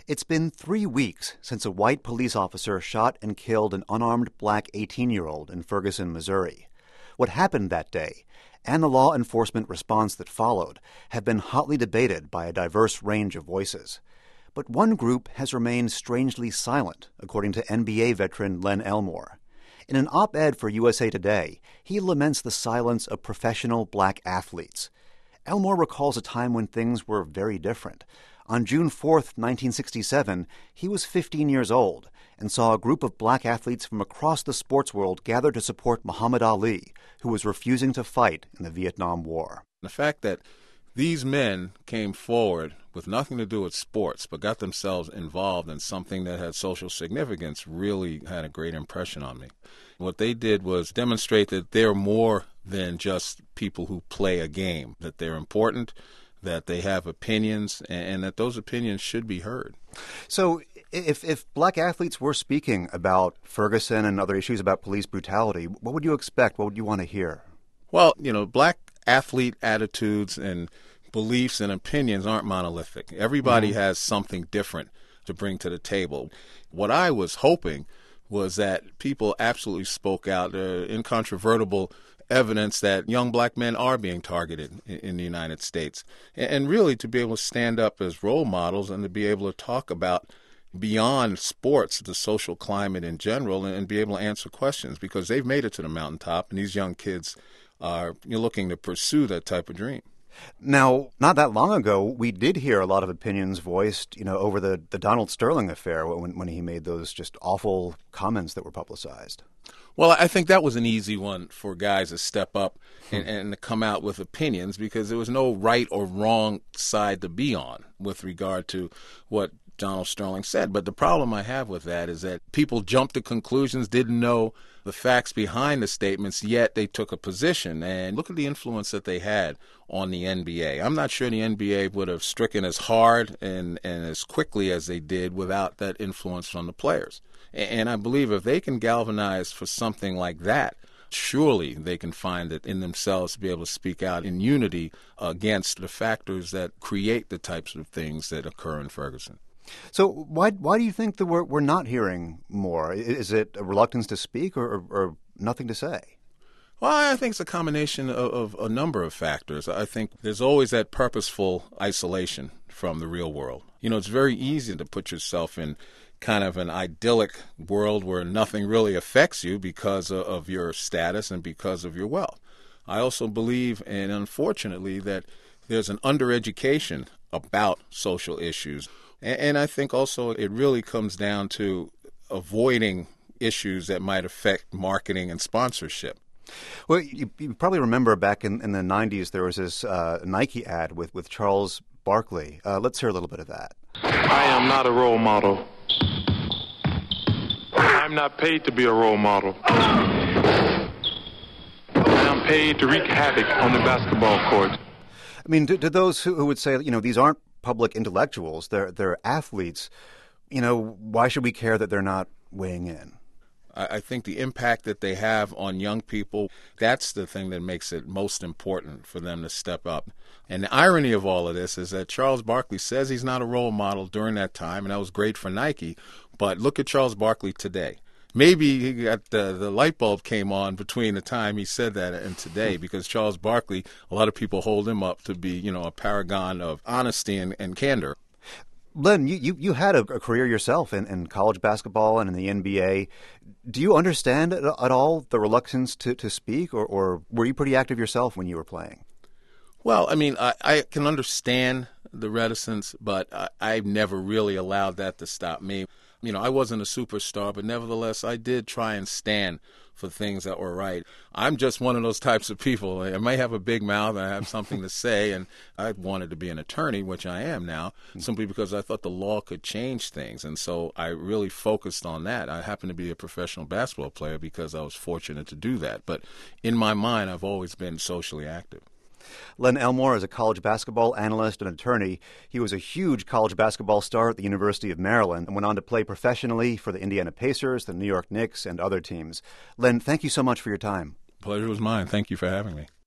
It's been 3 weeks since a white police officer shot and killed an unarmed black 18-year-old in Ferguson, Missouri. What happened that day and the law enforcement response that followed have been hotly debated by a diverse range of voices. But one group has remained strangely silent, according to NBA veteran Len Elmore. In an op-ed for USA Today, he laments the silence of professional black athletes. Elmore recalls a time when things were very different. On June 4, 1967, he was 15 years old and saw a group of black athletes from across the sports world gather to support Muhammad Ali, who was refusing to fight in the Vietnam War. The fact that these men came forward with nothing to do with sports but got themselves involved in something that had social significance really had a great impression on me. What they did was demonstrate that they're more than just people who play a game, that they're important, that they have opinions, and that those opinions should be heard. So if black athletes were speaking about Ferguson and other issues about police brutality, what would you expect? What would you want to hear? Well, black athlete attitudes and beliefs and opinions aren't monolithic. Everybody has something different to bring to the table. What I was hoping was that people absolutely spoke out, incontrovertible evidence that young black men are being targeted in the United States. And really to be able to stand up as role models and to be able to talk about beyond sports, the social climate in general, and be able to answer questions because they've made it to the mountaintop and these young kids are looking to pursue that type of dream. Now, not that long ago, we did hear a lot of opinions voiced, over the Donald Sterling affair when he made those just awful comments that were publicized. Well, I think that was an easy one for guys to step up and to come out with opinions because there was no right or wrong side to be on with regard to what Donald Sterling said. But the problem I have with that is that people jumped to conclusions, didn't know the facts behind the statements, yet they took a position. And look at the influence that they had on the NBA. I'm not sure the NBA would have stricken as hard and as quickly as they did without that influence from the players. And I believe if they can galvanize for something like that, surely they can find it in themselves to be able to speak out in unity against the factors that create the types of things that occur in Ferguson. So why do you think that we're not hearing more? Is it a reluctance to speak or nothing to say? Well, I think it's a combination of a number of factors. I think there's always that purposeful isolation from the real world. It's very easy to put yourself in kind of an idyllic world where nothing really affects you because of your status and because of your wealth. I also believe, and unfortunately, that there's an undereducation about social issues. And I think also it really comes down to avoiding issues that might affect marketing and sponsorship. Well, you probably remember back in the 90s there was this Nike ad with Charles Barkley. Let's hear a little bit of that. I am not a role model. I'm not paid to be a role model. I am paid to wreak havoc on the basketball court. I mean, to those who would say, these aren't public intellectuals, they're athletes, why should we care that they're not weighing in? I think the impact that they have on young people, that's the thing that makes it most important for them to step up. And the irony of all of this is that Charles Barkley says he's not a role model during that time, and that was great for Nike. But look at Charles Barkley today. Maybe he got the light bulb came on between the time he said that and today, because Charles Barkley, a lot of people hold him up to be, a paragon of honesty and candor. Len, you had a career yourself in college basketball and in the NBA. Do you understand at all the reluctance to speak, or were you pretty active yourself when you were playing? Well, I mean, I can understand the reticence, but I've never really allowed that to stop me. I wasn't a superstar, but nevertheless, I did try and stand for things that were right. I'm just one of those types of people. I may have a big mouth, I have something to say, and I wanted to be an attorney, which I am now, simply because I thought the law could change things. And so I really focused on that. I happen to be a professional basketball player because I was fortunate to do that. But in my mind, I've always been socially active. Len Elmore is a college basketball analyst and attorney. He was a huge college basketball star at the University of Maryland and went on to play professionally for the Indiana Pacers, the New York Knicks, and other teams. Len, thank you so much for your time. Pleasure was mine. Thank you for having me.